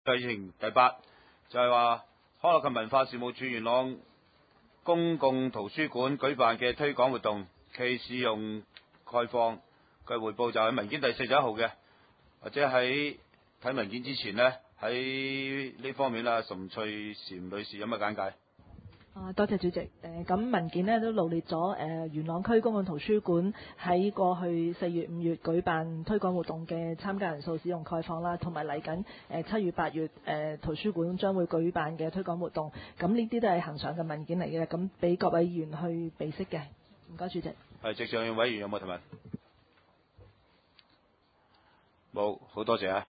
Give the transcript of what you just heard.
議程第8就係話康樂及文化事務處元朗公共圖書館舉辦嘅推廣活動暨使用概況嘅匯報，就係文件第41號嘅，或者喺睇文件之前呢，喺呢方面啦，岑翠嬋女士有乜簡介？ 多謝主席。咁文件呢都羅列咗元朗區公共圖書館喺過去4月、5月舉辦推廣活動嘅參加人數、使用概況啦，同埋嚟緊7月、8月圖書館將會舉辦嘅推廣活動。咁呢啲都係恆常嘅文件嚟嘅，咁俾各位議員去備悉嘅。唔該，主席。 係，席上委員有冇提問？冇，好多謝啊。